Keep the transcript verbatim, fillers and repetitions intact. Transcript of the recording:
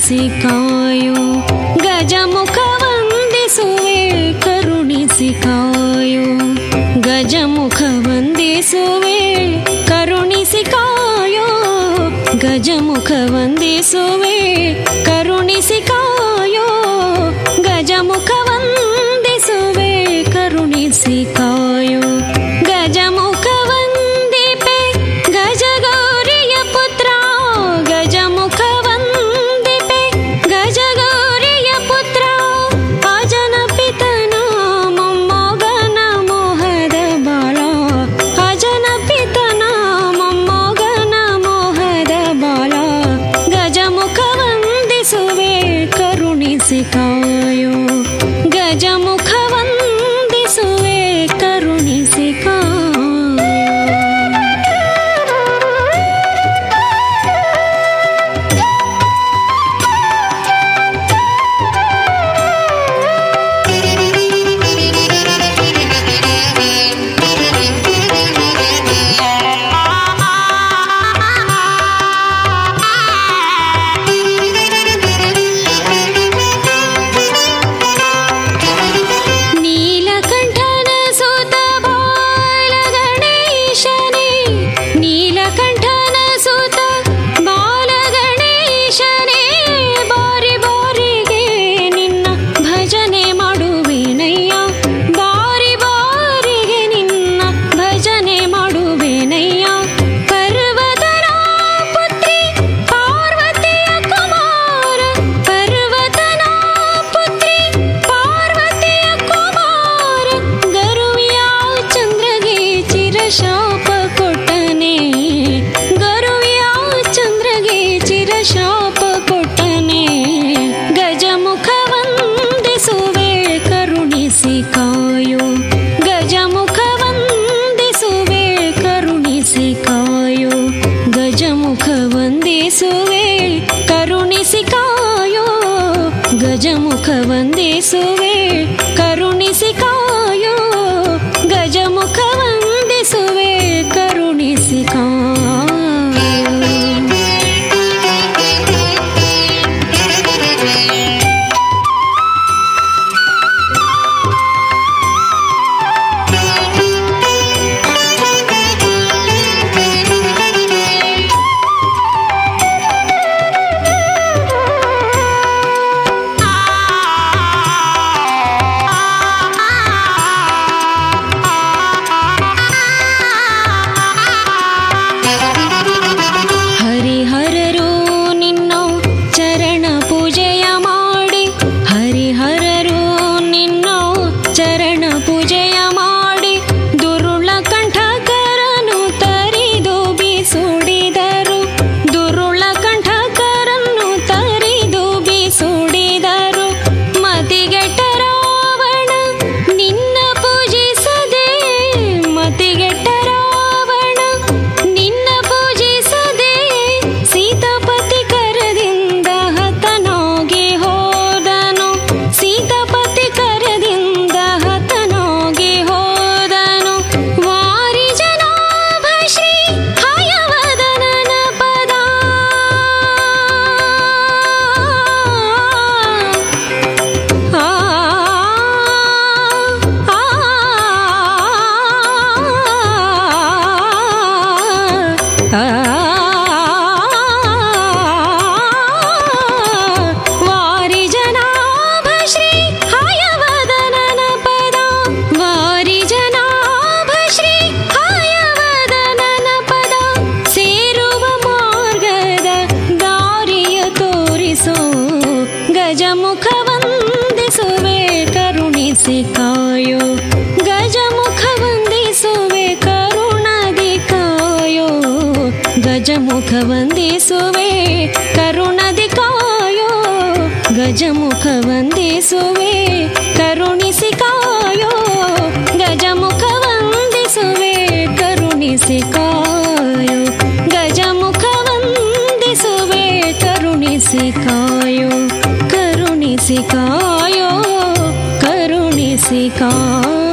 ಕರುಣಿಸಿ ಕಾಯೋ ಗಜಮುಖ ವಂದಿಸುವೆ ಕರುಣಿಸಿ ಕಾಯೋ ಗಜಮುಖ ವಂದಿಸುವೆ ಕರುಣಿಸಿ ಕಾಯೋ ಗಜಮುಖ ವಂದಿಸುವೆ ಕರುಣಿಸಿ ಕಾಯೋ ಗಜಮುಖ ವಂದಿಸುವೆ ಕರುಣಿಸಿ ಕಾಯೋ ಗಜಮುಖ ವಂದಿಪೆ ಗಜಗೌರಿಯ ಪುತ್ರ ಗಜಮುಖ ವಂದಿಪೆ ಗಜಗೌರಿಯ ಪುತ್ರ ಅಜನ ಪಿತನ ಮೊಮ್ಮಗನ ಮೋಹದ ಬಾಳ ಅಜನ ಪಿತನ ಮೊಮ್ಮಗನ ಮೋಹದ ಬಾಳ ಗಜಮುಖ ವಂದಿಸುವೆ ಕರುಣಿಸಿ ಕಾಯೋ ಗಜಮುಖ ವಂದಿಸುವೆ ಕರುಣಿಸಿ ಕಾಯೋ. ನೀಲಕಂಠನ ಸುತ ಬಾಲ ಗಣೇಶನೇ ನೀಲಕಂಠನ ಸುತ ಬಾಲ ಗಣೇಶನೇ ಬಾರಿ ಬಾರಿಗೆ ನಿನ್ನ ಭಜನೆ ಮಾಡುವೆನಯ್ಯ ಬಾರಿ ಬಾರಿಗೆ ನಿನ್ನ ಭಜನೆ ಮಾಡುವೆನಯ್ಯ ಪರ್ವತನ ಪುತ್ರಿ ಪಾರ್ವತಿಯ ಕುಮಾರ ಪರ್ವತನ ಪುತ್ರಿ ಪಾರ್ವತಿಯ ಕುಮಾರ ಗರುವಿಯ ಚಂದ್ರಗೆ ಚಿರಶಾಪ ಕೊಟ್ಟನೆ ಗರುವಿಯ ಚಂದ್ರಗೆ ಚಿರಶಾಪ ಕೊಟ್ಟನೆ ಗಜಮುಖ ವಂದಿಸುವೆ ಕರುಣಿಸಿ ಕಾಯೋ ಗಜಮುಖ ವಂದಿಸುವೆ ಕರುಣಿಸಿ ಕಾಯೋ ಗಜಮುಖ ವಂದಿಸುವೆ ಕರುಣಿಸಿ ಕಾಯೋ ಗಜಮುಖ ವಂದಿಸುವೆ ಕರುಣಿಸಿ ಕಾಯೋ ಗಜಮುಖ ವಂದಿಸುವೆ ಕರುಣಿಸಿ ಕಾಯೋ. ಹರಿಹರರು ನಿನ್ನ ಚರಣ ಪೂಜೆಯ ಮಾಡಿ ಹರಿಹರರು ನಿನ್ನ ಚರಣ ಪೂಜೆಯ ಮಾಡಿ ದುರುಳ ಕಂಠಕರನು ತರಿದು ಬೀಸುಡಿದರು ದುರುಳ ಕಂಠಕರನ್ನು ತರಿದು ಬೀಸುಡಿದರು ಮತಿಗೆಟ್ಟ ರಾವಣ ನಿನ್ನ ಪೂಜಿಸದೆ ಮತಿಗೆಟ್ಟ ರಾವಣ ನಿನ್ನ ಪೂಜಿಸದೆ ಸೀತಾಪತಿ ಕರದಿಂದ ಹತನಾಗಿ ಹೋದನು ಸೀತಾಪತಿ ಕರದಿಂದ ಹತನಾಗಿ ಹೋದನು ವಾರಿ ಜನಾಭ ಶ್ರೀ ಹಯವದನನ ಪದ ಆ ವಾರಿ ಜನಾಭ ಶ್ರೀ ಹಯವದನನ ಪದ ವಾರಿ ಜನಾಭ ಶ್ರೀ ಹಯವದನನ ಪದ ಸೇರುವ ಮಾರ್ಗದ ದಾರಿಯ ತೋರಿಸೋ ಗಜಮುಖ ವಂದಿಸುವೆ ಕರುಣಿಸಿ ಕಾಯೋ ಗಜಮುಖ ವಂದಿಸುವೆ ಕರುಣದಿ ಕಾಯೋ ಗಜಮುಖ ವಂದಿಸುವೆ ಕರುಣದಿ ಕಾಯೋ ಗಜಮುಖ ವಂದಿಸುವೆ ಕರುಣಿಸಿ ಕಾಯೋ ಗಜಮುಖ ವಂದಿಸುವೆ ಕರುಣಿಸಿ ಕಾಯೋ ಗಜಮುಖ ವಂದಿಸುವೆ ಕರುಣಿಸಿ ಕಾಯೋ ಕರುಣಿಸಿ ಕಾಯೋ ಕರುಣಿಸಿ ಕಾಯೋ.